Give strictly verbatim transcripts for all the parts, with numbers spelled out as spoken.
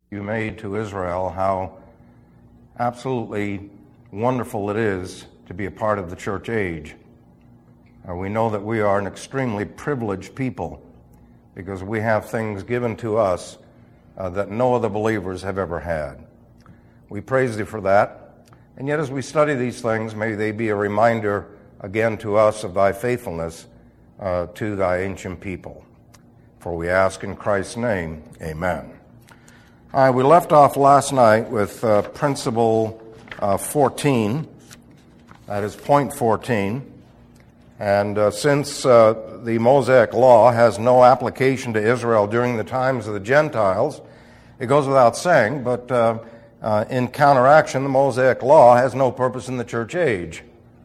you made to Israel, how absolutely wonderful it is to be a part of the church age. Uh, we know that we are an extremely privileged people because we have things given to us uh, that no other believers have ever had. We praise Thee for that. And yet as we study these things, may they be a reminder again to us of Thy faithfulness uh, to Thy ancient people. For we ask in Christ's name, amen. All right, we left off last night with uh, principle uh, fourteen. That is point fourteen. And uh, since uh, the Mosaic Law has no application to Israel during the times of the Gentiles, it goes without saying, but uh, uh, in counteraction, the Mosaic Law has no purpose in the church age.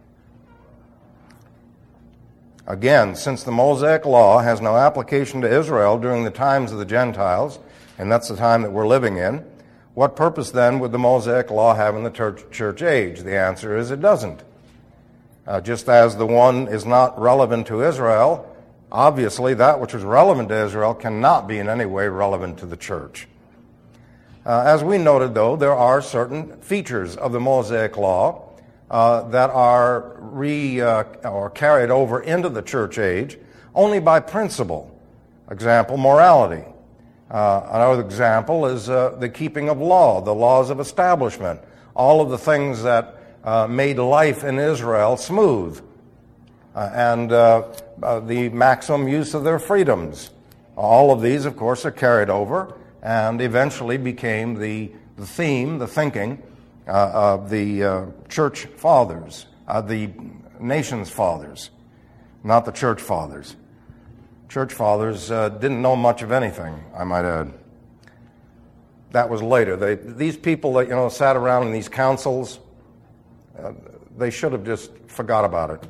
Again, since the Mosaic Law has no application to Israel during the times of the Gentiles, and that's the time that we're living in, what purpose then would the Mosaic Law have in the church, church age? The answer is it doesn't. Uh, just as the one is not relevant to Israel, obviously that which is relevant to Israel cannot be in any way relevant to the church. Uh, as we noted, though, there are certain features of the Mosaic Law uh, that are re uh, or carried over into the church age only by principle. Example, morality. Uh, another example is uh, the keeping of law, the laws of establishment, all of the things that uh, made life in Israel smooth, uh, and uh, uh, the maximum use of their freedoms. All of these, of course, are carried over and eventually became the, the theme, the thinking uh, of the uh, church fathers, uh, the nation's fathers, not the church fathers. Church fathers uh, didn't know much of anything, I might add. That was later. They, these people that you know sat around in these councils, uh, they should have just forgot about it.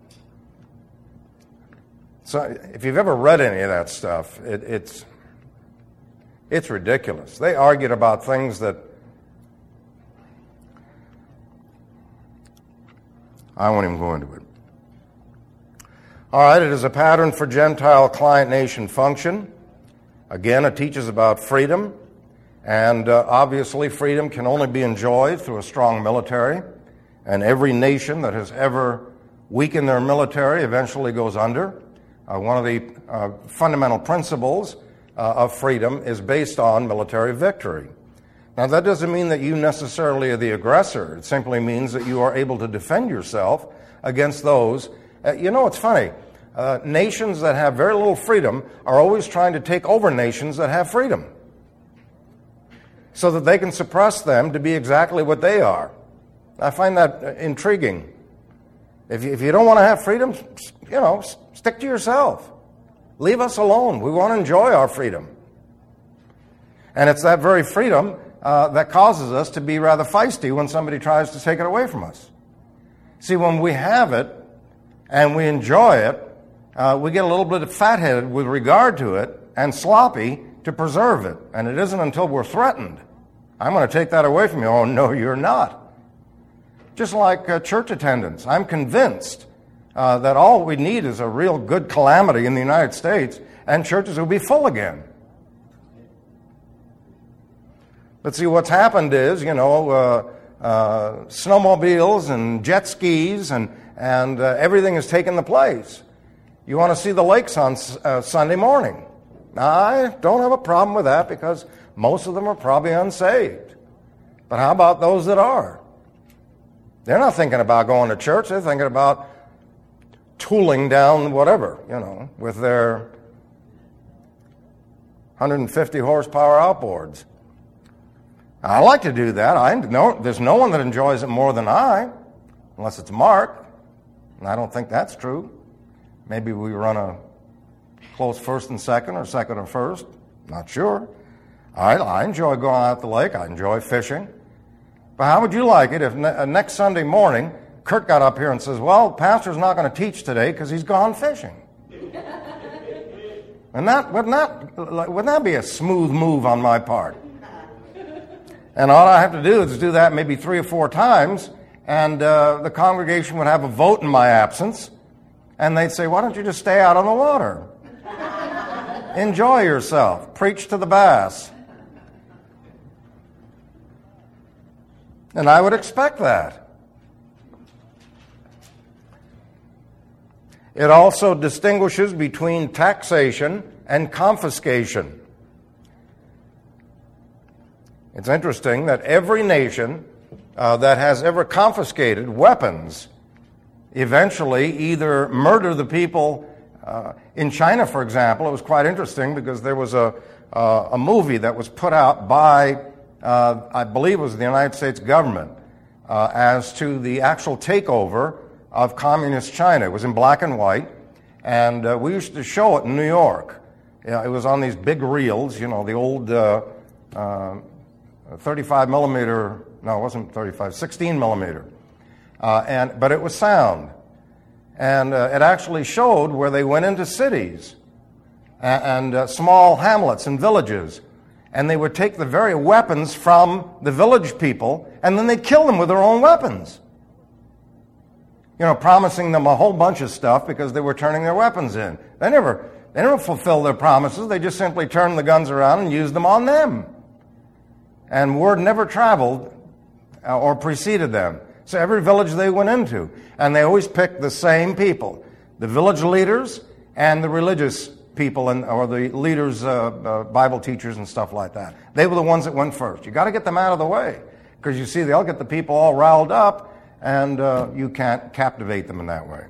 So, if you've ever read any of that stuff, it, it's it's ridiculous. They argued about things that I won't even go into it. All right, it is a pattern for Gentile client-nation function. Again, it teaches about freedom, and uh, obviously freedom can only be enjoyed through a strong military, and every nation that has ever weakened their military eventually goes under. Uh, one of the uh, fundamental principles uh, of freedom is based on military victory. Now, that doesn't mean that you necessarily are the aggressor. It simply means that you are able to defend yourself against those. Uh, you know, it's funny. Uh, nations that have very little freedom are always trying to take over nations that have freedom so that they can suppress them to be exactly what they are. I find that uh, intriguing. If you, if you don't want to have freedom, you know, stick to yourself. Leave us alone. We want to enjoy our freedom. And it's that very freedom uh, that causes us to be rather feisty when somebody tries to take it away from us. See, when we have it, and we enjoy it, uh, we get a little bit fat-headed with regard to it and sloppy to preserve it. And it isn't until we're threatened. I'm going to take that away from you. Oh, no, you're not. Just like uh, church attendance. I'm convinced uh, that all we need is a real good calamity in the United States, and churches will be full again. But see, what's happened is, you know, uh, uh, snowmobiles and jet skis and And uh, everything has taken the place. You want to see the lakes on uh, Sunday morning. Now, I don't have a problem with that because most of them are probably unsaved. But how about those that are? They're not thinking about going to church. They're thinking about tooling down whatever, you know, with their one hundred fifty horsepower outboards. I like to do that. I know there's no one that enjoys it more than I, unless it's Mark. And I don't think that's true. Maybe we run a close first and second or second and first. Not sure. I, I enjoy going out the lake. I enjoy fishing. But how would you like it if ne- next Sunday morning Kurt got up here and says, well, pastor's not going to teach today because he's gone fishing? And that, wouldn't, that, wouldn't that be a smooth move on my part? And all I have to do is do that maybe three or four times, and uh, the congregation would have a vote in my absence, and they'd say, why don't you just stay out on the water? Enjoy yourself. Preach to the bass. And I would expect that. It also distinguishes between taxation and confiscation. It's interesting that every nation uh, that has ever confiscated weapons eventually either murder the people. Uh, in China, for example, it was quite interesting because there was a, uh, a movie that was put out by, uh, I believe it was the United States government, uh, as to the actual takeover of communist China. It was in black and white, and uh, we used to show it in New York. Yeah, it was on these big reels, you know, the old uh, uh, thirty-five millimeter, no, it wasn't thirty-five, sixteen millimeter. Uh, and, but it was sound. And uh, it actually showed where they went into cities and, and uh, small hamlets and villages, and they would take the very weapons from the village people, and then they'd kill them with their own weapons. You know, promising them a whole bunch of stuff because they were turning their weapons in. They never, they never fulfilled their promises. They just simply turned the guns around and used them on them. And word never traveled uh, or preceded them. So every village they went into, and they always picked the same people, the village leaders and the religious people, and or the leaders, uh, uh, Bible teachers and stuff like that. They were the ones that went first. You got to get them out of the way, because you see they'll get the people all riled up, and uh, you can't captivate them in that way.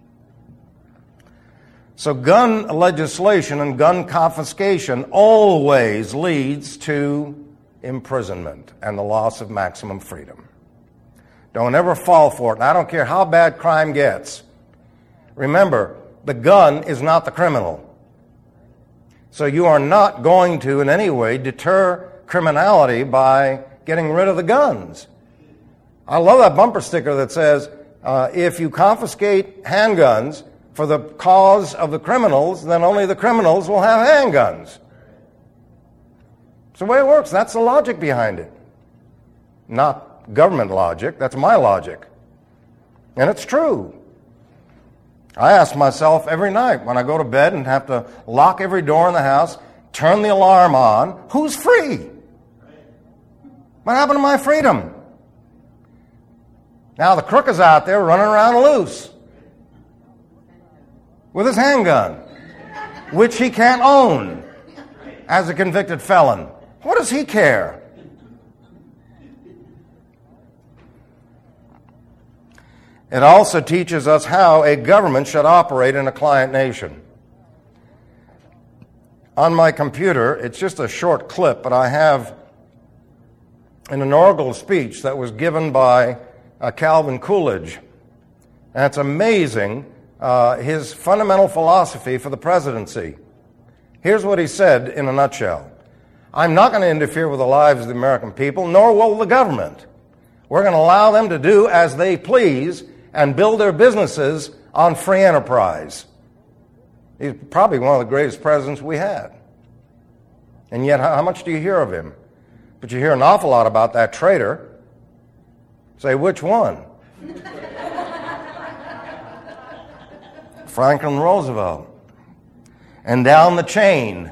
So gun legislation and gun confiscation always leads to imprisonment and the loss of maximum freedom. Don't ever fall for it. And I don't care how bad crime gets. Remember, the gun is not the criminal. So you are not going to in any way deter criminality by getting rid of the guns. I love that bumper sticker that says, uh, if you confiscate handguns for the cause of the criminals, then only the criminals will have handguns. It's the way it works. That's the logic behind it. Not government logic. That's my logic. And it's true. I ask myself every night when I go to bed and have to lock every door in the house, turn the alarm on, who's free? What happened to my freedom? Now the crook is out there running around loose with his handgun, which he can't own as a convicted felon. What does he care? It also teaches us how a government should operate in a client nation. On my computer, it's just a short clip, but I have an inaugural speech that was given by uh, Calvin Coolidge. And it's amazing, uh, his fundamental philosophy for the presidency. Here's what he said in a nutshell. I'm not going to interfere with the lives of the American people, nor will the government. We're going to allow them to do as they please and build their businesses on free enterprise. He's probably one of the greatest presidents we had. And yet, how much do you hear of him? But you hear an awful lot about that traitor. Say, which one? Franklin Roosevelt. And down the chain,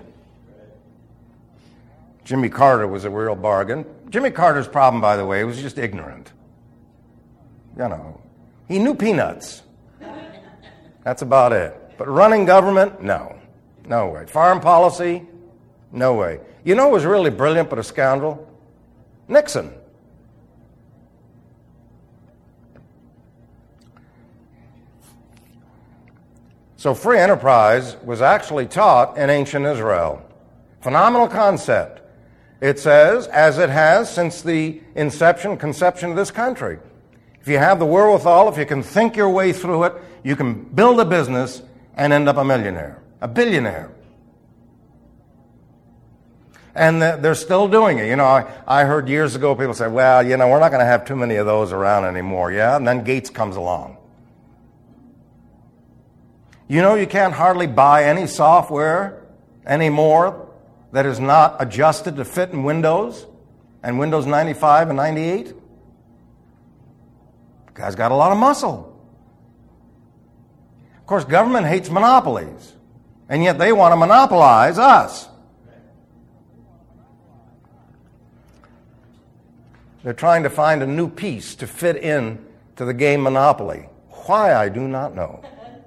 Jimmy Carter was a real bargain. Jimmy Carter's problem, by the way, was just ignorant. You know, he knew peanuts. That's about it. But running government, no. No way. Foreign policy, no way. You know who was really brilliant but a scoundrel? Nixon. So free enterprise was actually taught in ancient Israel. Phenomenal concept. It says, as it has since the inception, conception of this country. If you have the wherewithal, if you can think your way through it, you can build a business and end up a millionaire, a billionaire. And they're still doing it. You know, I, I heard years ago people say, well, you know, we're not going to have too many of those around anymore, yeah? And then Gates comes along. You know, you can't hardly buy any software anymore that is not adjusted to fit in Windows and Windows ninety-five and ninety-eight. The guy's got a lot of muscle. Of course, government hates monopolies, and yet they want to monopolize us. They're trying to find a new piece to fit in to the game Monopoly. Why, I do not know.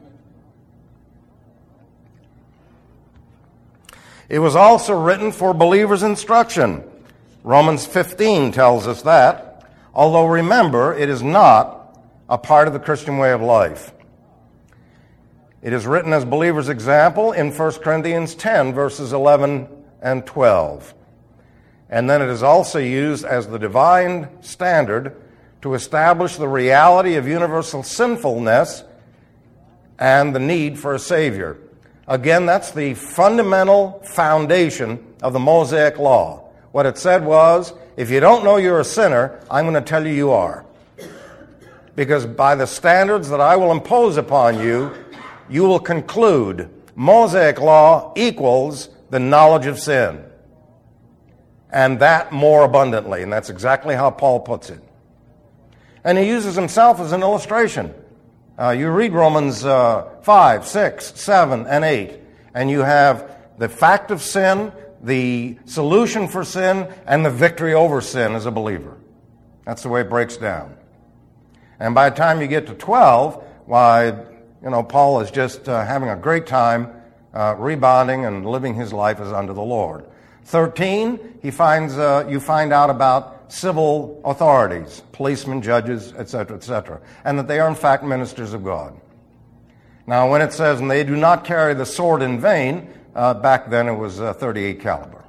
It was also written for believers' instruction. Romans fifteen tells us that, although remember, it is not a part of the Christian way of life. It is written as believers' example in First Corinthians ten, verses eleven and twelve. And then it is also used as the divine standard to establish the reality of universal sinfulness and the need for a Savior. Again, that's the fundamental foundation of the Mosaic Law. What it said was, if you don't know you're a sinner, I'm going to tell you you are. Because by the standards that I will impose upon you, you will conclude Mosaic Law equals the knowledge of sin. And that more abundantly. And that's exactly how Paul puts it. And he uses himself as an illustration. Uh, you read Romans uh, five, six, seven, and eight, and you have the fact of sin, the solution for sin, and the victory over sin as a believer. That's the way it breaks down. And by the time you get to twelve, why, you know, Paul is just uh, having a great time uh, rebounding and living his life as unto the Lord. thirteen, he finds uh, you find out about civil authorities, policemen, judges, et cetera, et cetera, and that they are in fact ministers of God. Now, when it says, and they do not carry the sword in vain, uh, back then it was uh, thirty-eight caliber.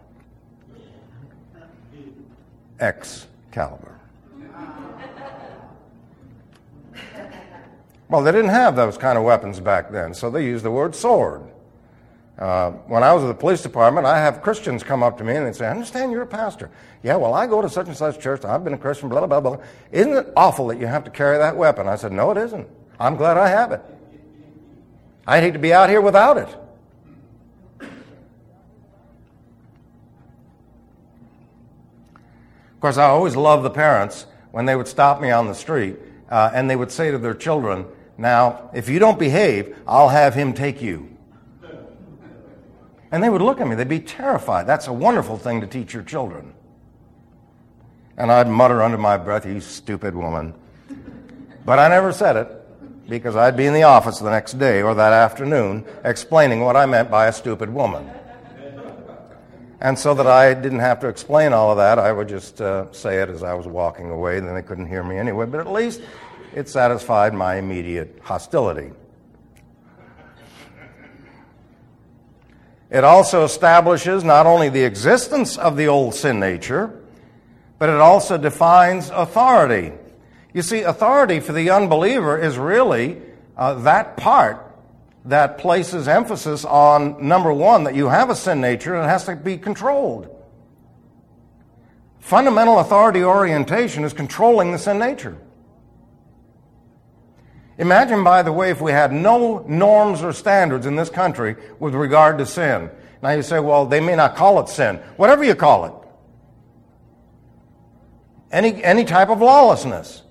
X caliber. Well, they didn't have those kind of weapons back then, so they used the word sword. Uh, when I was at the police department, I have Christians come up to me and they say, I understand you're a pastor. Yeah, well, I go to such and such church. I've been a Christian, blah, blah, blah, blah. Isn't it awful that you have to carry that weapon? I said, no, it isn't. I'm glad I have it. I'd hate to be out here without it. Of course, I always loved the parents when they would stop me on the street uh, and they would say to their children, now, if you don't behave, I'll have him take you. And they would look at me. They'd be terrified. That's a wonderful thing to teach your children. And I'd mutter under my breath, you stupid woman. But I never said it because I'd be in the office the next day or that afternoon explaining what I meant by a stupid woman. And so that I didn't have to explain all of that, I would just uh, say it as I was walking away. Then they couldn't hear me anyway. But at least it satisfied my immediate hostility. It also establishes not only the existence of the old sin nature, but it also defines authority. You see, authority for the unbeliever is really uh, that part that places emphasis on, number one, that you have a sin nature and it has to be controlled. Fundamental authority orientation is controlling the sin nature. Imagine, by the way, if we had no norms or standards in this country with regard to sin. Now you say, well, they may not call it sin. Whatever you call it. Any, any type of lawlessness.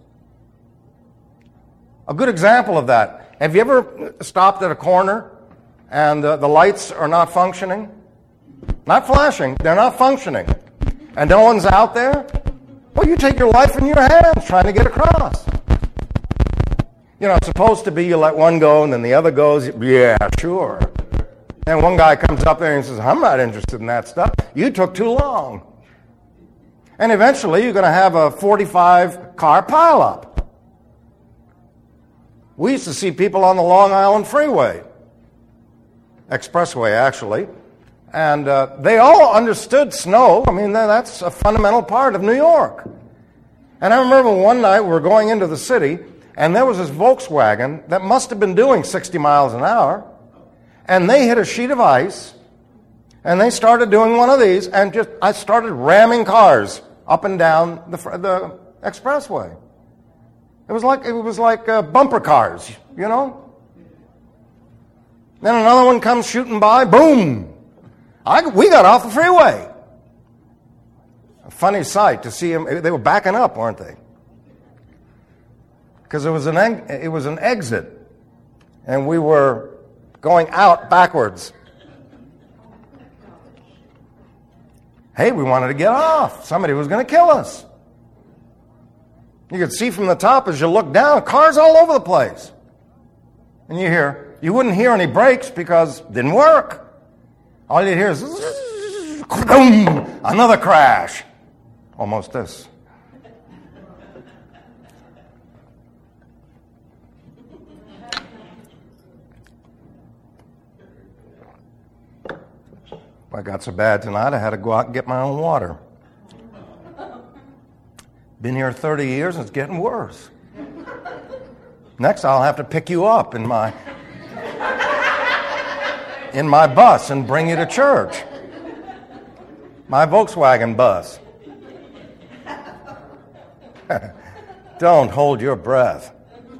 A good example of that. Have you ever stopped at a corner and uh, the lights are not functioning? Not flashing. They're not functioning. And no one's out there? Well, you take your life in your hands trying to get across. You know, it's supposed to be you let one go and then the other goes, yeah, sure. And one guy comes up there and says, I'm not interested in that stuff. You took too long. And eventually you're going to have a forty-five car pileup. We used to see people on the Long Island Freeway, expressway actually, and uh, they all understood snow. I mean, that's a fundamental part of New York. And I remember one night we were going into the city, and there was this Volkswagen that must have been doing sixty miles an hour, and they hit a sheet of ice, and they started doing one of these, and just I started ramming cars up and down the, the expressway. It was like it was like uh, bumper cars, you know. Then another one comes shooting by, boom! I, we got off the freeway. A funny sight to see them. They were backing up, weren't they? Because it was an it was an exit, and we were going out backwards. Hey, we wanted to get off. Somebody was going to kill us. You could see from the top as you look down, cars all over the place. And you hear, you wouldn't hear any brakes because it didn't work. All you'd hear is, another crash. Almost this. I got so bad tonight, I had to go out and get my own water. Been here thirty years, and it's getting worse. Next, I'll have to pick you up in my in my bus and bring you to church. My Volkswagen bus. Don't hold your breath.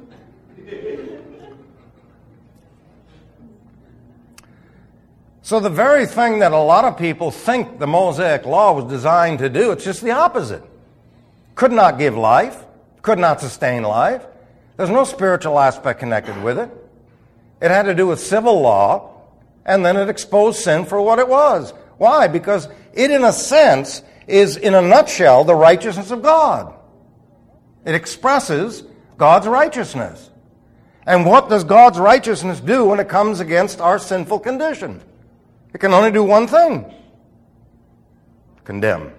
So the very thing that a lot of people think the Mosaic Law was designed to do, it's just the opposite. Could not give life, could not sustain life. There's no spiritual aspect connected with it. It had to do with civil law, and then it exposed sin for what it was. Why? Because it, in a sense, is, in a nutshell, the righteousness of God. It expresses God's righteousness. And what does God's righteousness do when it comes against our sinful condition? It can only do one thing: condemn.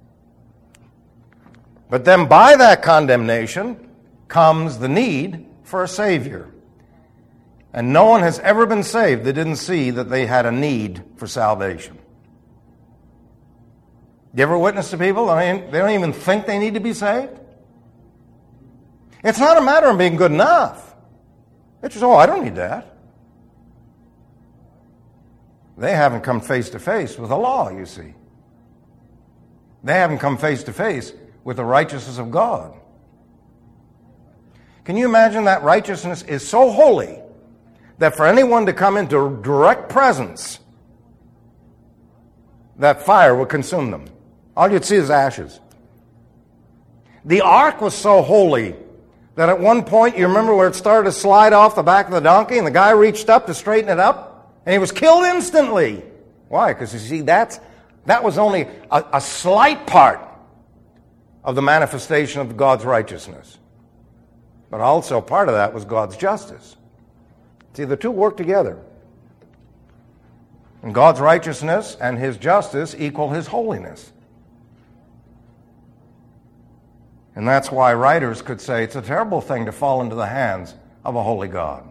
But then by that condemnation comes the need for a Savior. And no one has ever been saved that didn't see that they had a need for salvation. You ever witness to people? I mean, they don't even think they need to be saved? It's not a matter of being good enough. It's just, oh, I don't need that. They haven't come face to face with the law, you see. They haven't come face to face with the righteousness of God. Can you imagine that righteousness is so holy that for anyone to come into direct presence, that fire would consume them? All you'd see is ashes. The ark was so holy that at one point, you remember where it started to slide off the back of the donkey, and the guy reached up to straighten it up, and he was killed instantly. Why? Because you see, that's, that was only a, a slight part of the manifestation of God's righteousness. But also part of that was God's justice. See, the two work together. And God's righteousness and His justice equal His holiness. And that's why writers could say it's a terrible thing to fall into the hands of a holy God.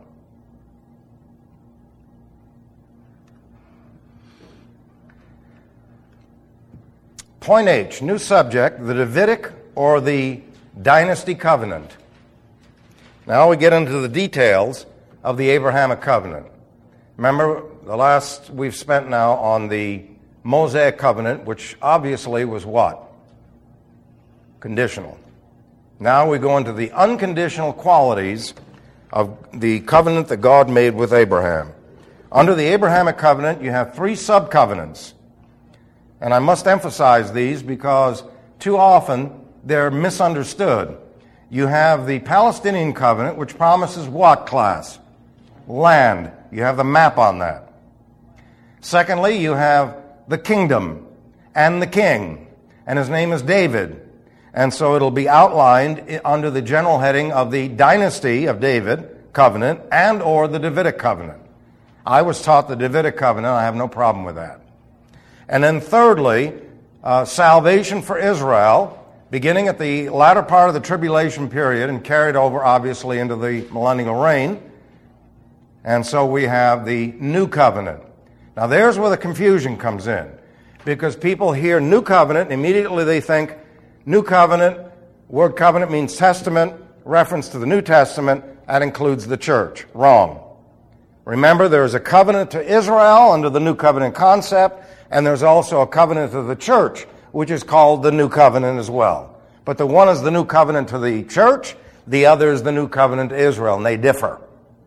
Point H, new subject, the Davidic or the dynasty covenant. Now we get into the details of the Abrahamic covenant. Remember, the last we've spent now on the Mosaic covenant, which obviously was what? Conditional. Now we go into the unconditional qualities of the covenant that God made with Abraham. Under the Abrahamic covenant, you have three sub-covenants. And I must emphasize these because too often they're misunderstood. You have the Palestinian covenant, which promises what, class? Land. You have the map on that. Secondly, you have the kingdom and the king, and his name is David. And so it'll be outlined under the general heading of the dynasty of David covenant and or the Davidic covenant. I was taught the Davidic covenant. I have no problem with that. And then thirdly, uh, salvation for Israel, beginning at the latter part of the tribulation period and carried over, obviously, into the millennial reign. And so we have the new covenant. Now there's where the confusion comes in, because people hear new covenant, immediately they think new covenant, word covenant means testament, reference to the New Testament, that includes the church. Wrong. Remember, there is a covenant to Israel under the new covenant concept, and there's also a covenant to the church, which is called the new covenant as well. But the one is the new covenant to the church, the other is the new covenant to Israel, and they differ.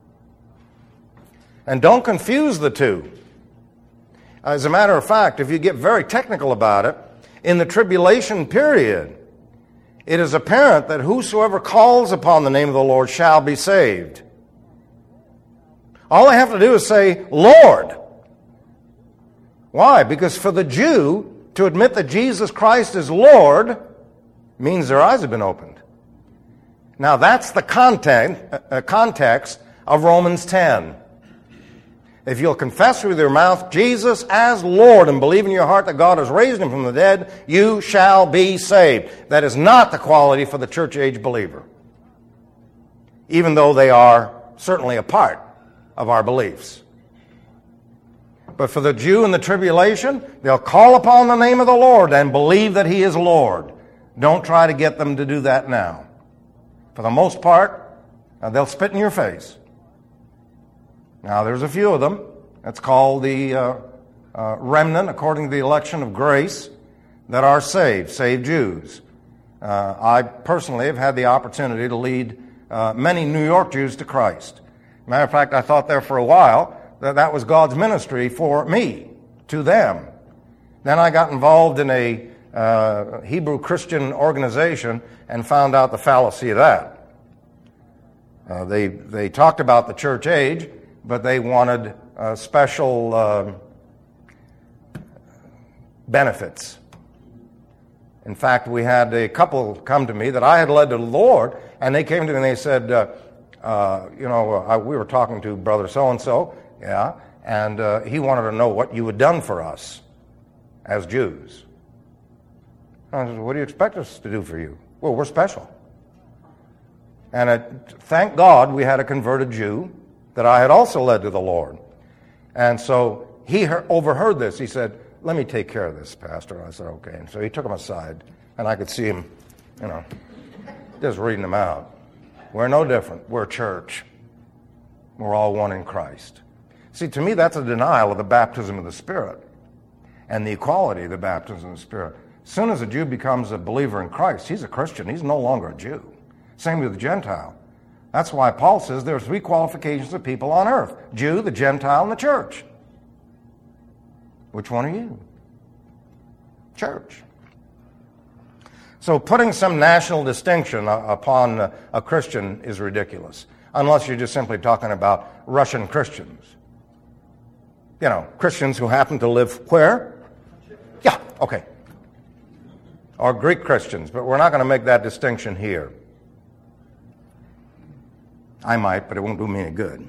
And don't confuse the two. As a matter of fact, if you get very technical about it, in the tribulation period, it is apparent that whosoever calls upon the name of the Lord shall be saved. All they have to do is say, Lord. Why? Because for the Jew, to admit that Jesus Christ is Lord means their eyes have been opened. Now that's the content, uh, context of Romans ten. If you'll confess with your mouth Jesus as Lord and believe in your heart that God has raised him from the dead, you shall be saved. That is not the quality for the church age believer, even though they are certainly a part of our beliefs. But for the Jew in the tribulation, they'll call upon the name of the Lord and believe that he is Lord. Don't try to get them to do that now. For the most part, uh, they'll spit in your face. Now, there's a few of them. That's called the uh, uh, remnant, according to the election of grace, that are saved, saved Jews. Uh, I personally have had the opportunity to lead uh, many New York Jews to Christ. Matter of fact, I thought there for a while that that was God's ministry for me, to them. Then I got involved in a uh, Hebrew Christian organization and found out the fallacy of that. Uh, they, they talked about the church age, but they wanted uh, special uh, benefits. In fact, we had a couple come to me that I had led to the Lord, and they came to me and they said, uh, uh, you know, I, we were talking to Brother so-and-so, yeah, and uh, he wanted to know what you had done for us as Jews. I said, what do you expect us to do for you? Well, we're special. And it, thank God we had a converted Jew that I had also led to the Lord. And so he heard, overheard this. He said, let me take care of this, Pastor. And I said, okay. And so he took him aside, and I could see him, you know, just reading them out. We're no different. We're a church. We're all one in Christ. See, to me, that's a denial of the baptism of the Spirit and the equality of the baptism of the Spirit. As soon as a Jew becomes a believer in Christ, he's a Christian. He's no longer a Jew. Same with the Gentile. That's why Paul says there are three qualifications of people on earth: Jew, the Gentile, and the church. Which one are you? Church. So putting some national distinction upon a Christian is ridiculous, unless you're just simply talking about Russian Christians. You know, Christians who happen to live where? Yeah, okay. Or Greek Christians, but we're not going to make that distinction here. I might, but it won't do me any good.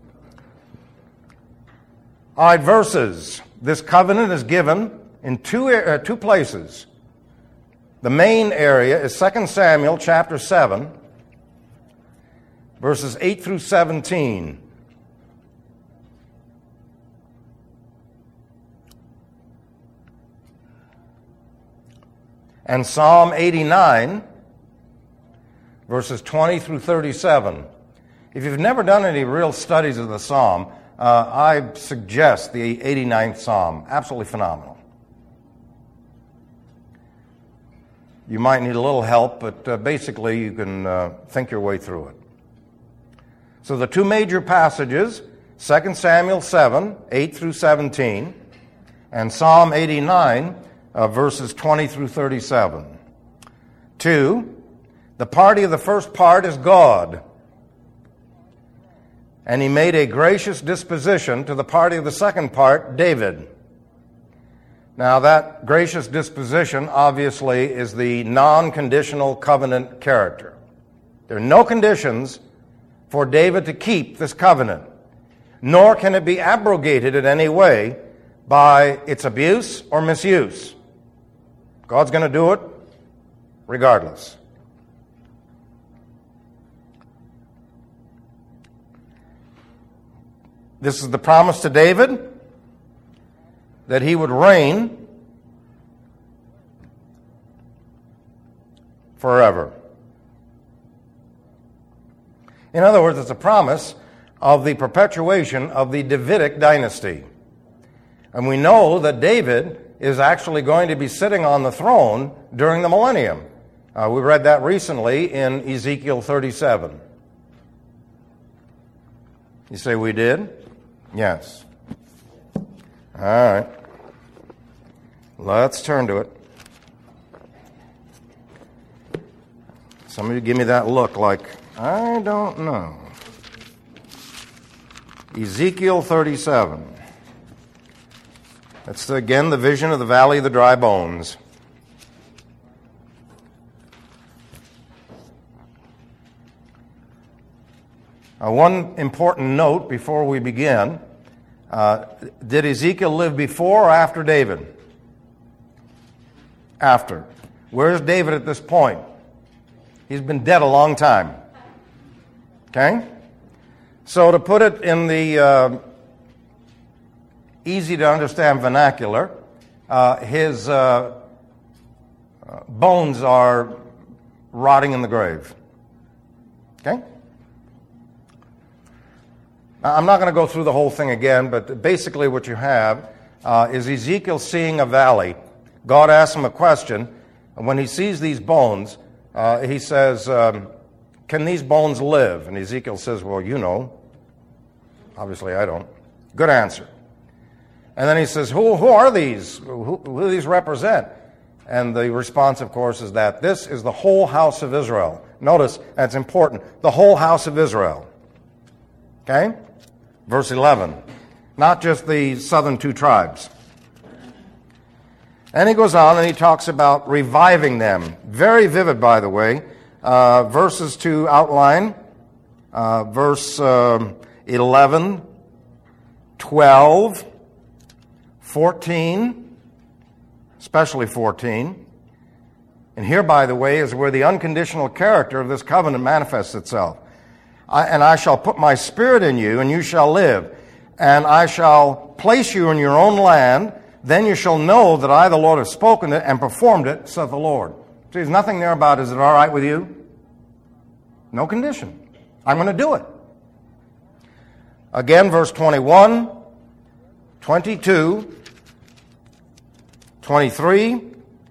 All right, verses. This covenant is given in two, uh, two places. The main area is Second Samuel chapter seven, verses eight through seventeen. And Psalm eighty-nine, verses twenty through thirty-seven. If you've never done any real studies of the Psalm, uh, I suggest the eighty-ninth Psalm. Absolutely phenomenal. You might need a little help, but uh, basically you can uh, think your way through it. So the two major passages, Second Samuel seven, eight through seventeen, and Psalm eighty-nine, uh, verses twenty through thirty-seven. Two, the party of the first part is God. And he made a gracious disposition to the party of the second part, David. Now that gracious disposition obviously is the non-conditional covenant character. There are no conditions for David to keep this covenant, nor can it be abrogated in any way by its abuse or misuse. God's going to do it regardless. This is the promise to David that he would reign forever. In other words, it's a promise of the perpetuation of the Davidic dynasty. And we know that David is actually going to be sitting on the throne during the millennium. Uh, we read that recently in Ezekiel thirty-seven. You say we did? Yes. All right. Let's turn to it. Some of you give me that look like, I don't know. Ezekiel thirty-seven. That's, again, the vision of the valley of the dry bones. Uh, one important note before we begin. Uh, did Ezekiel live before or after David? After. Where's David at this point? He's been dead a long time. Okay? So to put it in the uh, easy to understand vernacular, uh, his uh, uh, bones are rotting in the grave. Okay? Now, I'm not going to go through the whole thing again, but basically what you have uh, is Ezekiel seeing a valley. God asks him a question, and when he sees these bones, uh, he says, um, can these bones live? And Ezekiel says, well, you know. Obviously, I don't. Good answer. And then he says, who, who are these? Who, who do these represent? And the response, of course, is that this is the whole house of Israel. Notice, that's important, the whole house of Israel. Okay? Verse eleven. Not just the southern two tribes. And he goes on and he talks about reviving them. Very vivid, by the way. Uh, verses to outline. Uh, verse uh, eleven, twelve, fourteen, especially fourteen. And here, by the way, is where the unconditional character of this covenant manifests itself. I, and I shall put my spirit in you, and you shall live. And I shall place you in your own land. Then you shall know that I, the Lord, have spoken it and performed it, saith the Lord. See, there's nothing there about, is it all right with you? No condition. I'm going to do it. Again, verse twenty-one, twenty-two, twenty-three,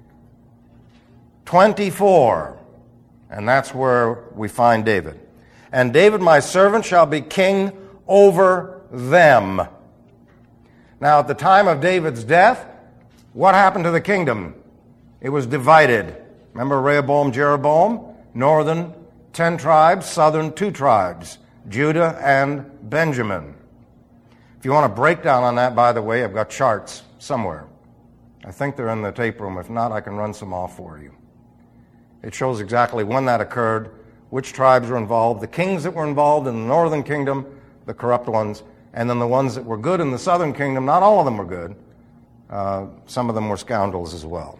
twenty-four. And that's where we find David. And David, my servant, shall be king over them. Now, at the time of David's death, what happened to the kingdom? It was divided. Remember Rehoboam, Jeroboam? Northern, ten tribes. Southern, two tribes. Judah and Benjamin. If you want a breakdown on that, by the way, I've got charts somewhere. I think they're in the tape room. If not, I can run some off for you. It shows exactly when that occurred, which tribes were involved, the kings that were involved in the northern kingdom, the corrupt ones, and then the ones that were good in the southern kingdom. Not all of them were good. Uh, some of them were scoundrels as well.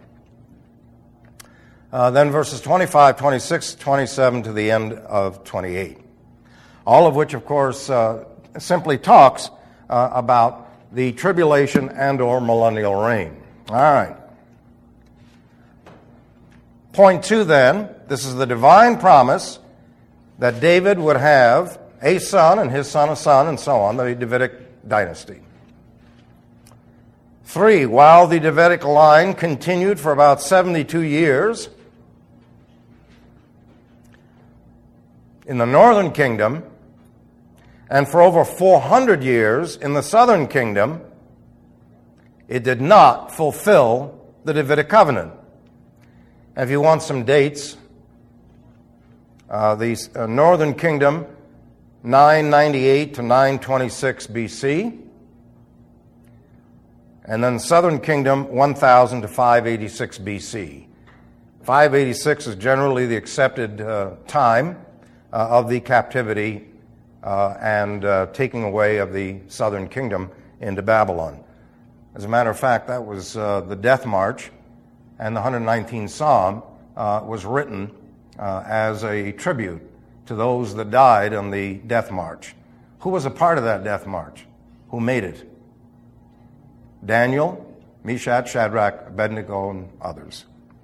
Uh, then verses twenty-five, twenty-six, twenty-seven to the end of twenty-eight. All of which, of course, uh, simply talks uh, about the tribulation and or millennial reign. All right. Point two then, this is the divine promise that David would have a son and his son a son and so on, the Davidic dynasty. Three, while the Davidic line continued for about seventy-two years, in the northern kingdom, and for over four hundred years in the southern kingdom, it did not fulfill the Davidic covenant. And if you want some dates, uh, the uh, northern kingdom, nine ninety-eight to nine twenty-six B C, and then southern kingdom, one thousand to five eighty-six B C. five eighty-six is generally the accepted uh, time uh, of the captivity uh, and uh, taking away of the southern kingdom into Babylon. As a matter of fact, that was uh, the death march, and the one hundred nineteenth Psalm uh, was written uh, as a tribute to those that died on the death march. Who was a part of that death march? Who made it? Daniel, Meshach, Shadrach, Abednego, and others.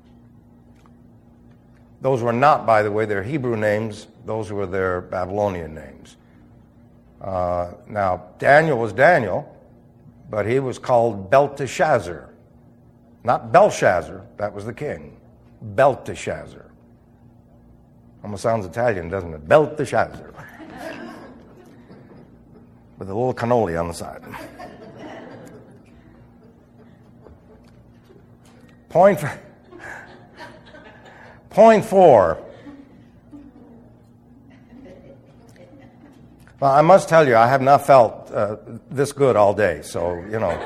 Those were not, by the way, their Hebrew names. Those were their Babylonian names. Uh, now, Daniel was Daniel, but he was called Belteshazzar. Not Belshazzar, that was the king. Belteshazzar. Almost sounds Italian, doesn't it? Belteshazzar. With a little cannoli on the side. Point, point four. Well, I must tell you, I have not felt uh, this good all day, so, you know.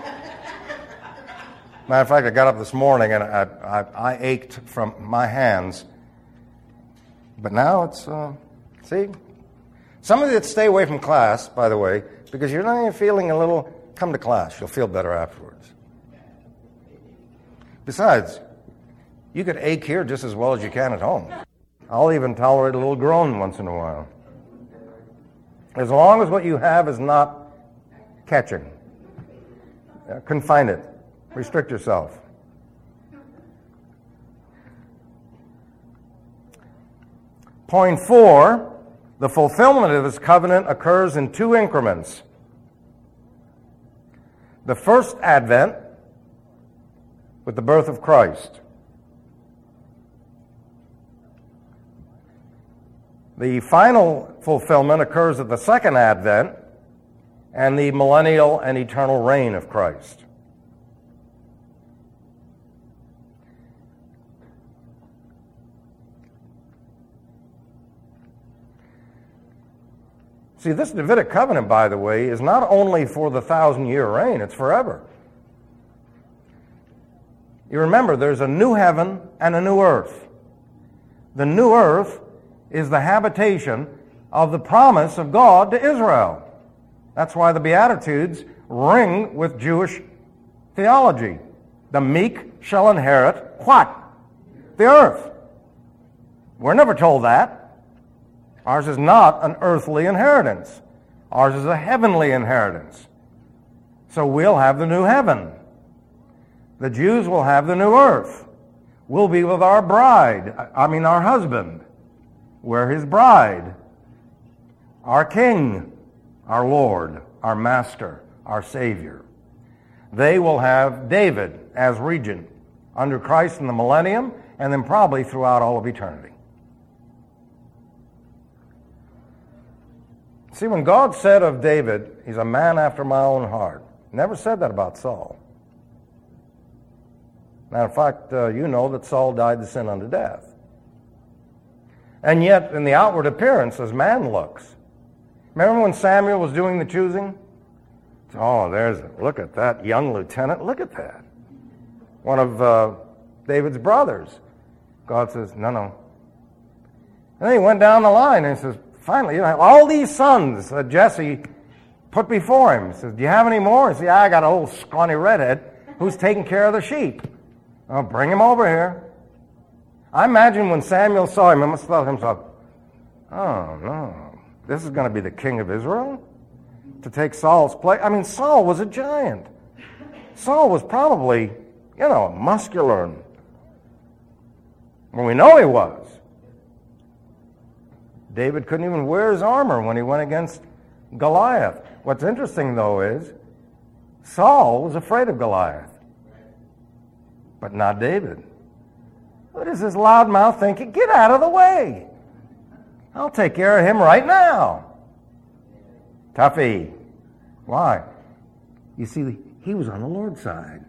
Matter of fact, I got up this morning and I, I, I ached from my hands. But now it's, uh, see? Some of you that stay away from class, by the way, because you're not even feeling a little, come to class. You'll feel better afterwards. Besides, you could ache here just as well as you can at home. I'll even tolerate a little groan once in a while. As long as what you have is not catching. Uh, confine it. Restrict yourself. Point four, the fulfillment of this covenant occurs in two increments. The first advent with the birth of Christ. The final fulfillment occurs at the second advent and the millennial and eternal reign of Christ. See, this Davidic covenant, by the way, is not only for the thousand-year reign, it's forever. You remember, there's a new heaven and a new earth. The new earth is the habitation of the promise of God to Israel. That's why the Beatitudes ring with Jewish theology. The meek shall inherit what? The earth. We're never told that. Ours is not an earthly inheritance. Ours is a heavenly inheritance. So we'll have the new heaven. The Jews will have the new earth. We'll be with our bride, I mean our husband. We're his bride. Our king, our Lord, our master, our Savior. They will have David as regent under Christ in the millennium, and then probably throughout all of eternity. See, when God said of David, he's a man after my own heart, never said that about Saul. Matter of fact, uh, you know that Saul died to sin unto death. And yet, in the outward appearance, as man looks. Remember when Samuel was doing the choosing? Oh, there's, look at that young lieutenant, look at that. One of uh, David's brothers. God says, no, no. And then he went down the line and he says, finally, you know, all these sons that Jesse put before him. He says, do you have any more? He says, yeah, I got a little scrawny redhead who's taking care of the sheep. Oh, bring him over here. I imagine when Samuel saw him, he must have thought to himself, oh, no, this is going to be the king of Israel? To take Saul's place? I mean, Saul was a giant. Saul was probably, you know, muscular. And, well, we know he was. David couldn't even wear his armor when he went against Goliath. What's interesting, though, is Saul was afraid of Goliath, but not David. What is this loudmouth thinking? Get out of the way. I'll take care of him right now. Tuffy. Why? You see, he was on the Lord's side.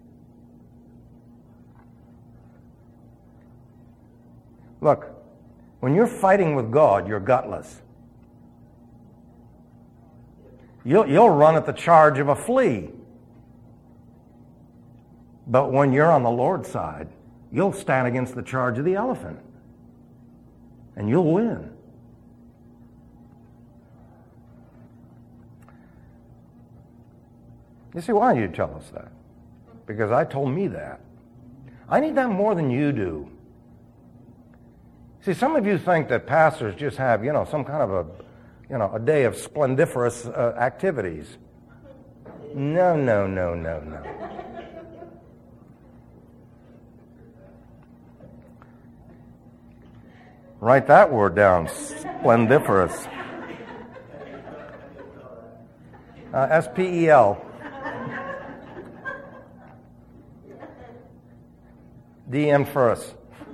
Look, when you're fighting with God, you're gutless. You'll, you'll run at the charge of a flea. But when you're on the Lord's side, you'll stand against the charge of the elephant. And you'll win. You see, why do you tell us that? Because I told me that. I need that more than you do. See, some of you think that pastors just have, you know, some kind of a, you know, a day of splendiferous uh, activities. No, no, no, no, no. Write that word down, splendiferous. Uh, S P E L. D M first.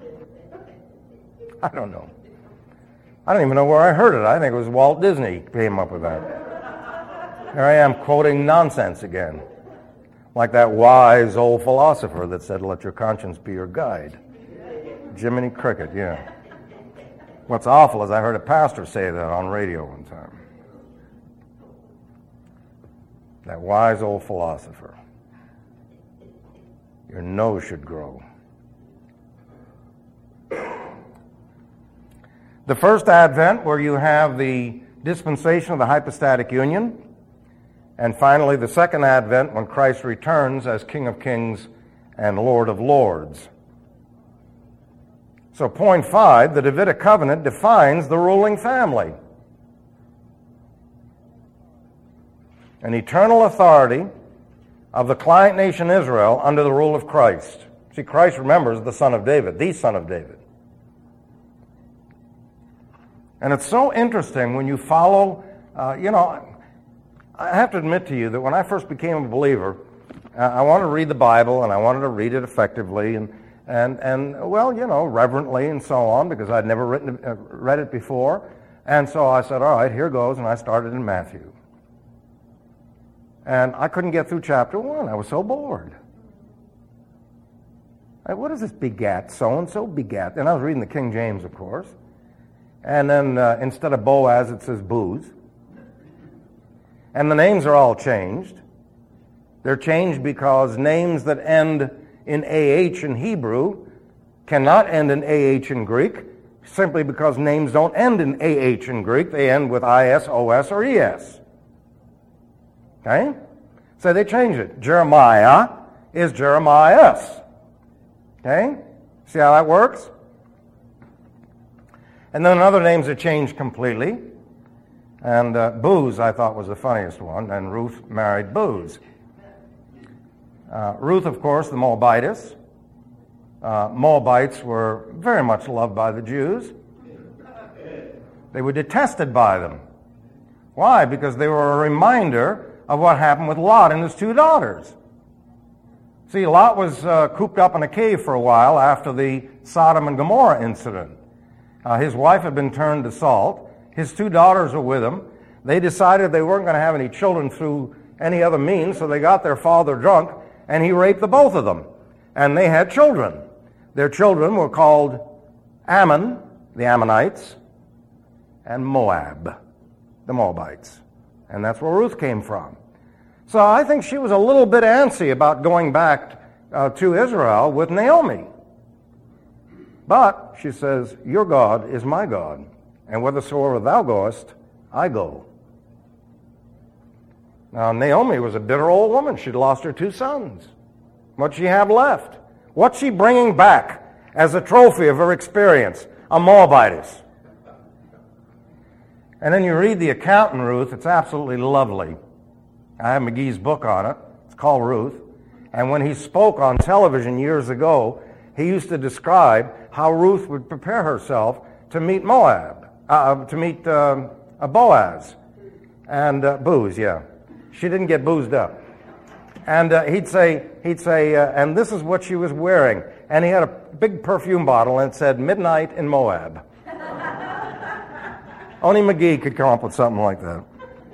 I don't know. I don't even know where I heard it. I think it was Walt Disney came up with that. Here I am quoting nonsense again. Like that wise old philosopher that said, let your conscience be your guide. Jiminy Cricket, yeah. What's awful is I heard a pastor say that on radio one time. That wise old philosopher. Your nose should grow. The first advent, where you have the dispensation of the hypostatic union, and finally the second advent when Christ returns as King of Kings and Lord of Lords. So point five, the Davidic covenant defines the ruling family. An eternal authority of the client nation Israel under the rule of Christ. See, Christ, remembers, the son of David, the son of David. And it's so interesting when you follow, uh, you know, I have to admit to you that when I first became a believer, uh, I wanted to read the Bible, and I wanted to read it effectively, and, and, and well, you know, reverently and so on, because I'd never written, uh, read it before. And so I said, all right, here goes, and I started in Matthew. And I couldn't get through chapter one. I was so bored. Like, what is this begat? So-and-so begat. And I was reading the King James, of course. And then uh, instead of Boaz, it says Booz. And the names are all changed. They're changed because names that end in A H in Hebrew cannot end in A H in Greek, simply because names don't end in A H in Greek. They end with I S, O S, or E S. Okay? So they changed it. Jeremiah is Jeremias. Okay? See how that works? And then other names are changed completely. And uh, Booz, I thought, was the funniest one. And Ruth married Booz. Uh, Ruth, of course, the Moabitess. Uh, Moabites were very much loved by the Jews. They were detested by them. Why? Because they were a reminder of what happened with Lot and his two daughters. See, Lot was uh, cooped up in a cave for a while after the Sodom and Gomorrah incident. Uh, his wife had been turned to salt. His two daughters were with him. They decided they weren't going to have any children through any other means, so they got their father drunk, and he raped the both of them. And they had children. Their children were called Ammon, the Ammonites, and Moab, the Moabites. And that's where Ruth came from. So I think she was a little bit antsy about going back uh, to Israel with Naomi. But she says, your God is my God, and whithersoever thou goest, I go. Now, Naomi was a bitter old woman. She'd lost her two sons. What'd she have left? What's she bringing back as a trophy of her experience? A Moabitess. And then you read the account in Ruth. It's absolutely lovely. I have McGee's book on it. It's called Ruth. And when he spoke on television years ago, he used to describe how Ruth would prepare herself to meet Moab, uh, to meet um, uh, Boaz. And uh, Booze, yeah. She didn't get boozed up. And uh, he'd say, he'd say, uh, and this is what she was wearing. And he had a big perfume bottle, and it said, Midnight in Moab. Only McGee could come up with something like that.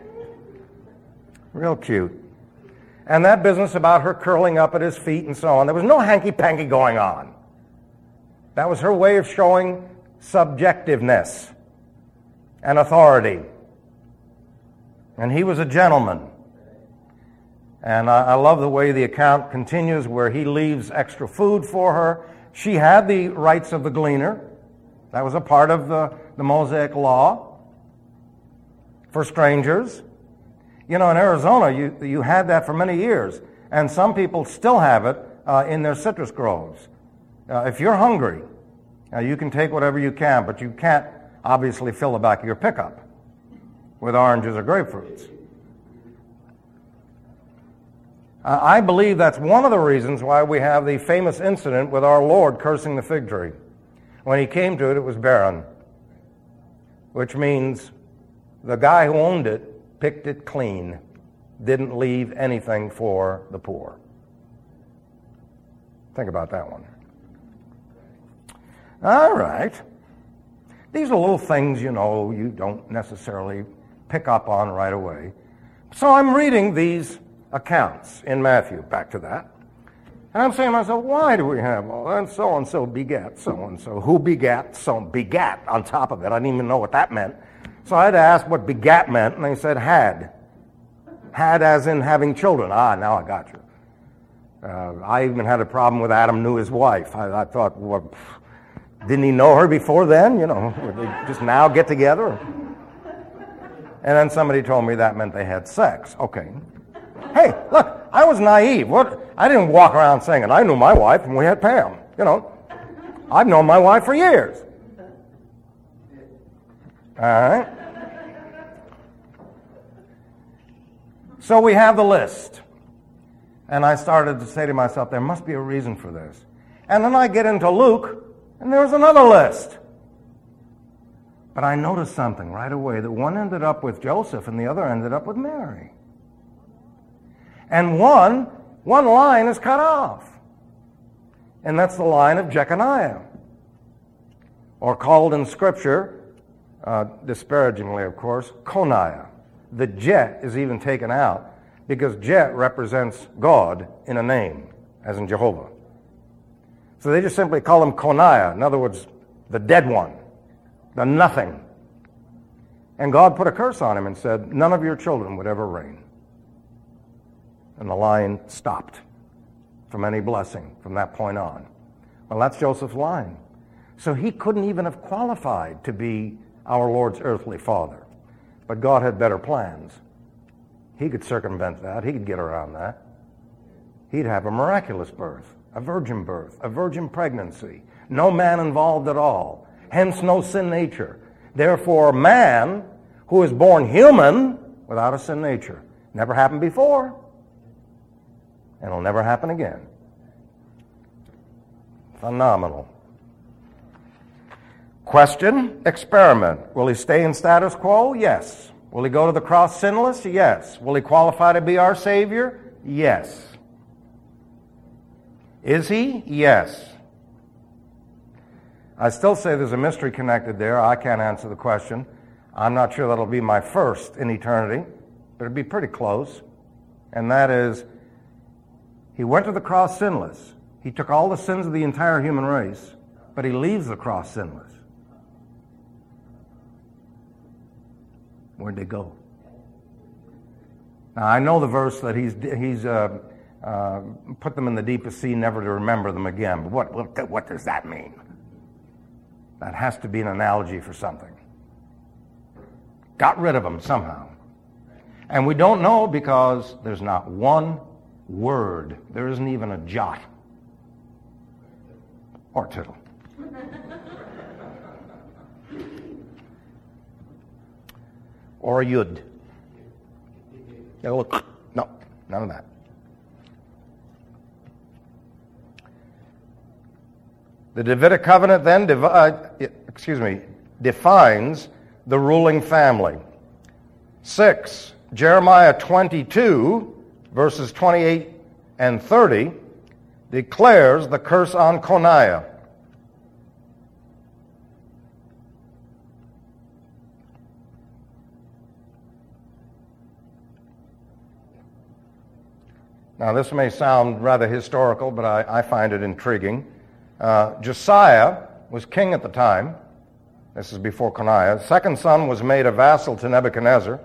Real cute. And that business about her curling up at his feet and so on, there was no hanky-panky going on. That was her way of showing subjectiveness and authority. And he was a gentleman. And I, I love the way the account continues where he leaves extra food for her. She had the rights of the gleaner. That was a part of the, the Mosaic law for strangers. You know, in Arizona, you, you had that for many years. And some people still have it uh, in their citrus groves. Uh, if you're hungry, uh, you can take whatever you can, but you can't obviously fill the back of your pickup with oranges or grapefruits. Uh, I believe that's one of the reasons why we have the famous incident with our Lord cursing the fig tree. When he came to it, it was barren, which means the guy who owned it picked it clean, didn't leave anything for the poor. Think about that one. All right. These are little things, you know, you don't necessarily pick up on right away. So I'm reading these accounts in Matthew, back to that. And I'm saying to myself, why do we have all that? So-and-so begat so-and-so. Who begat? So begat on top of it. I didn't even know what that meant. So I had to ask what begat meant, and they said had. Had as in having children. Ah, now I got you. Uh, I even had a problem with Adam knew his wife. I, I thought, well, didn't he know her before then? You know, would they just now get together? And then somebody told me that meant they had sex. Okay. Hey, look, I was naive. What? I didn't walk around saying it. I knew my wife and we had Pam. You know, I've known my wife for years. All right. So we have the list. And I started to say to myself, there must be a reason for this. And then I get into Luke, and there's another list. But I noticed something right away, that one ended up with Joseph and the other ended up with Mary. And one, one line is cut off. And that's the line of Jeconiah. Or called in Scripture, uh, disparagingly of course, Coniah. The jet is even taken out because jet represents God in a name, as in Jehovah. So they just simply call him Coniah. In other words, the dead one, the nothing. And God put a curse on him and said, none of your children would ever reign. And the line stopped from any blessing from that point on. Well, that's Joseph's line. So he couldn't even have qualified to be our Lord's earthly father. But God had better plans. He could circumvent that. He could get around that. He'd have a miraculous birth, a virgin birth, a virgin pregnancy. No man involved at all. Hence no sin nature. Therefore, man who is born human without a sin nature. Never happened before. And it'll never happen again. Phenomenal. Question, experiment. Will he stay in status quo? Yes. Will he go to the cross sinless? Yes. Will he qualify to be our Savior? Yes. Is he? Yes. I still say there's a mystery connected there. I can't answer the question. I'm not sure that'll be my first in eternity, but it'd be pretty close. And that is, he went to the cross sinless. He took all the sins of the entire human race, but he leaves the cross sinless. Where'd they go? Now, I know the verse that he's he's uh, uh, put them in the deepest sea, never to remember them again. But what, what what does that mean? That has to be an analogy for something. Got rid of them somehow. And we don't know because there's not one word. There isn't even a jot or tittle. Or a yud. Yeah, look. No, none of that. The Davidic covenant then, divi- uh, excuse me, defines the ruling family. Six, Jeremiah twenty-two, verses twenty-eight and thirty, declares the curse on Coniah. Now, this may sound rather historical, but I, I find it intriguing. Uh, Josiah was king at the time. This is before Coniah. The second son was made a vassal to Nebuchadnezzar.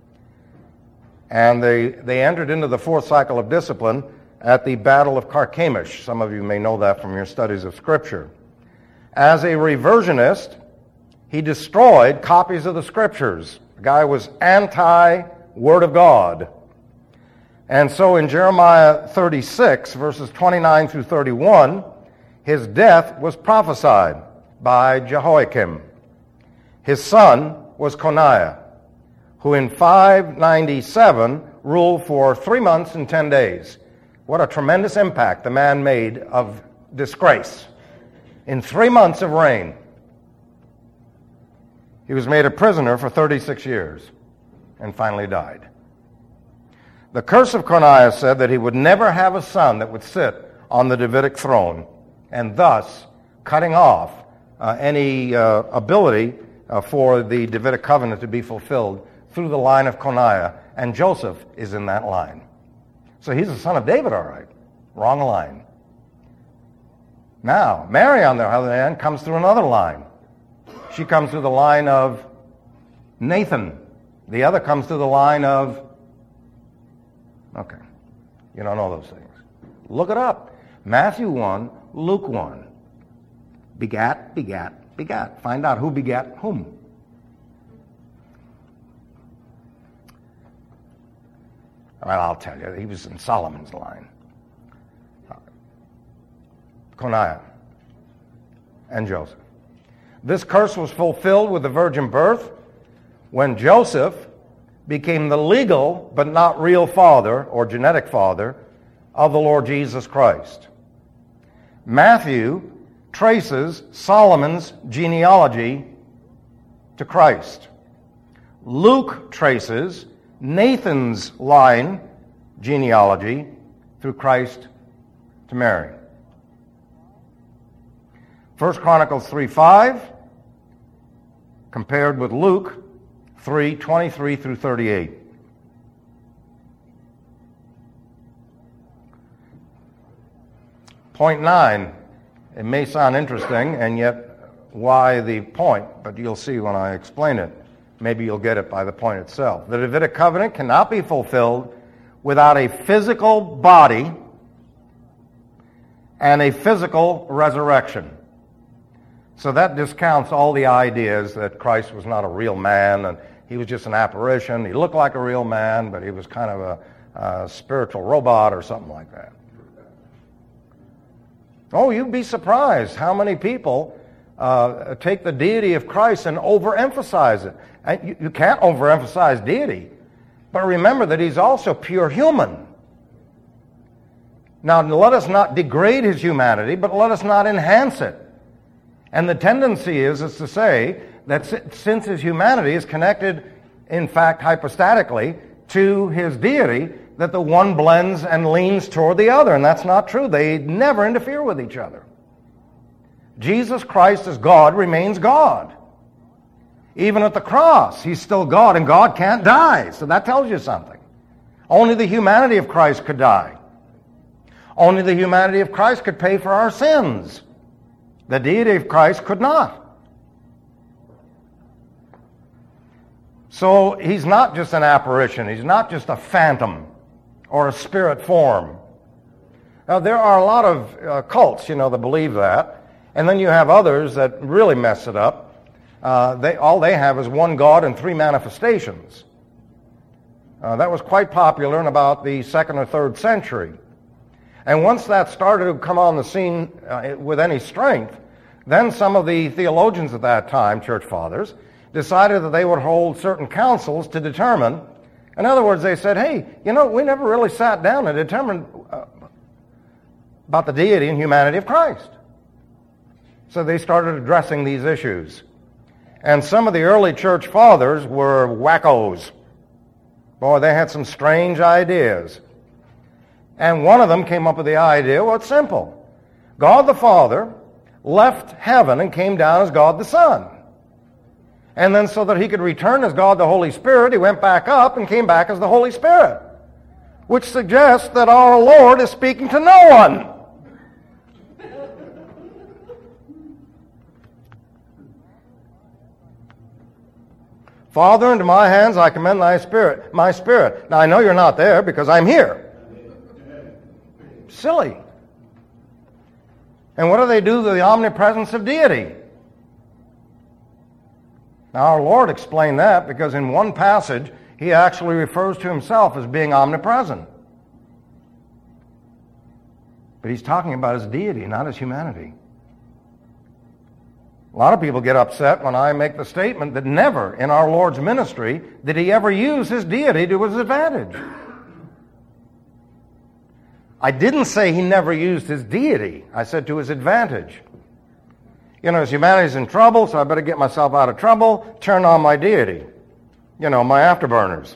And they, they entered into the fourth cycle of discipline at the Battle of Carchemish. Some of you may know that from your studies of Scripture. As a reversionist, he destroyed copies of the Scriptures. The guy was anti-Word of God. And so in Jeremiah thirty-six, verses twenty-nine through thirty-one, his death was prophesied by Jehoiakim. His son was Coniah, who in five ninety-seven ruled for three months and ten days. What a tremendous impact the man made of disgrace. In three months of reign, he was made a prisoner for thirty-six years and finally died. The curse of Coniah said that he would never have a son that would sit on the Davidic throne, and thus cutting off uh, any uh, ability uh, for the Davidic covenant to be fulfilled through the line of Coniah, and Joseph is in that line. So he's the son of David, all right. Wrong line. Now, Mary, on the other hand, comes through another line. She comes through the line of Nathan. The other comes through the line of... Okay. You don't know those things. Look it up. Matthew one, Luke one. Begat, begat, begat. Find out who begat whom. Well, I'll tell you, he was in Solomon's line. Coniah and Joseph. This curse was fulfilled with the virgin birth when Joseph became the legal but not real father or genetic father of the Lord Jesus Christ. Matthew traces Solomon's genealogy to Christ. Luke traces Nathan's line genealogy through Christ to Mary. First Chronicles three five compared with Luke three twenty-three through thirty-eight. Point nine. It may sound interesting, and yet why the point? But you'll see when I explain it. Maybe you'll get it by the point itself. The Davidic covenant cannot be fulfilled without a physical body and a physical resurrection. So that discounts all the ideas that Christ was not a real man and he was just an apparition. He looked like a real man, but he was kind of a, a spiritual robot or something like that. Oh, you'd be surprised how many people uh, take the deity of Christ and overemphasize it. And you, you can't overemphasize deity, but remember that he's also pure human. Now, let us not degrade his humanity, but let us not enhance it. And the tendency is, is to say that since his humanity is connected, in fact, hypostatically, to his deity, that the one blends and leans toward the other. And that's not true. They never interfere with each other. Jesus Christ as God remains God. Even at the cross, he's still God, and God can't die. So that tells you something. Only the humanity of Christ could die. Only the humanity of Christ could pay for our sins. The deity of Christ could not. So he's not just an apparition. He's not just a phantom or a spirit form. Now, there are a lot of uh, cults, you know, that believe that. And then you have others that really mess it up. Uh, they, all they have is one God and three manifestations. Uh, that was quite popular in about the second or third century. And once that started to come on the scene uh, with any strength, then some of the theologians at that time, church fathers, decided that they would hold certain councils to determine. In other words, they said, hey, you know, we never really sat down and determined uh, about the deity and humanity of Christ. So they started addressing these issues. And some of the early church fathers were wackos. Boy, they had some strange ideas. And one of them came up with the idea, well, it's simple. God the Father left heaven and came down as God the Son. And then so that he could return as God the Holy Spirit, he went back up and came back as the Holy Spirit, which suggests that our Lord is speaking to no one. Father, into my hands I commend thy spirit, my spirit. Now I know you're not there because I'm here. Silly. And what do they do to the omnipresence of deity? Now our Lord explained that because in one passage he actually refers to himself as being omnipresent. But he's talking about his deity, not his humanity. A lot of people get upset when I make the statement that never in our Lord's ministry did he ever use his deity to his advantage. I didn't say he never used his deity. I said to his advantage. You know, his humanity's in trouble, so I better get myself out of trouble, turn on my deity. You know, my afterburners.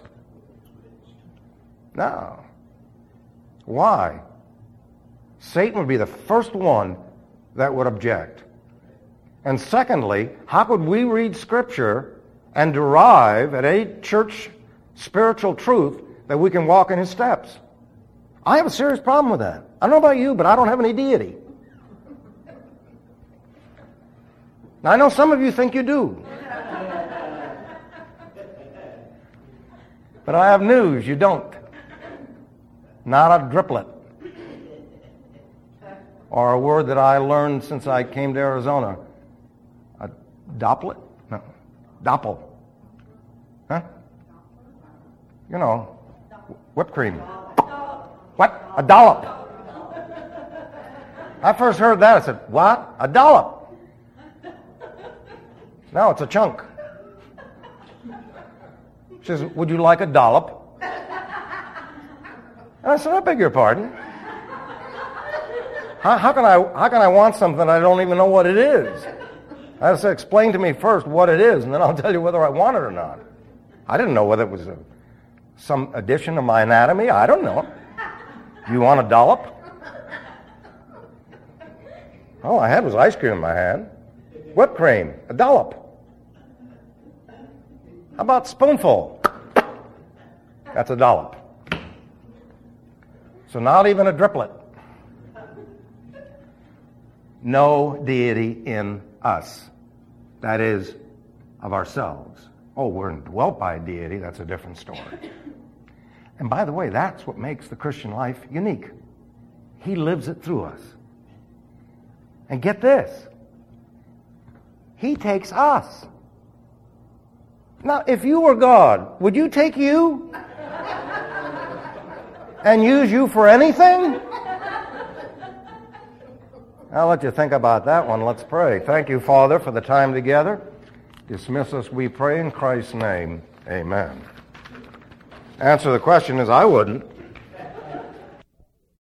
No. Why? Satan would be the first one that would object. And secondly, how could we read Scripture and derive at a church spiritual truth that we can walk in his steps? I have a serious problem with that. I don't know about you, but I don't have any deity. Now, I know some of you think you do. But I have news, you don't. Not a driplet. Or a word that I learned since I came to Arizona. A dopplet? No. Doppel. Huh? You know. Whipped cream. What? A dollop. I first heard that. I said, what? A dollop. Now it's a chunk. She says, would you like a dollop? And I said, I beg your pardon. How, how can I how can I want something I don't even know what it is? I said, explain to me first what it is, and then I'll tell you whether I want it or not. I didn't know whether it was a, some addition to my anatomy. I don't know. You want a dollop? All I had was ice cream in my hand. Whipped cream, a dollop. How about spoonful? That's a dollop. So not even a driplet. No deity in us. That is, of ourselves. Oh, we're indwelt by a deity. That's a different story. And by the way, that's what makes the Christian life unique. He lives it through us. And get this. He takes us. Now, if you were God, would you take you and use you for anything? I'll let you think about that one. Let's pray. Thank you, Father, for the time together. Dismiss us, we pray, in Christ's name. Amen. Answer the question is, I wouldn't.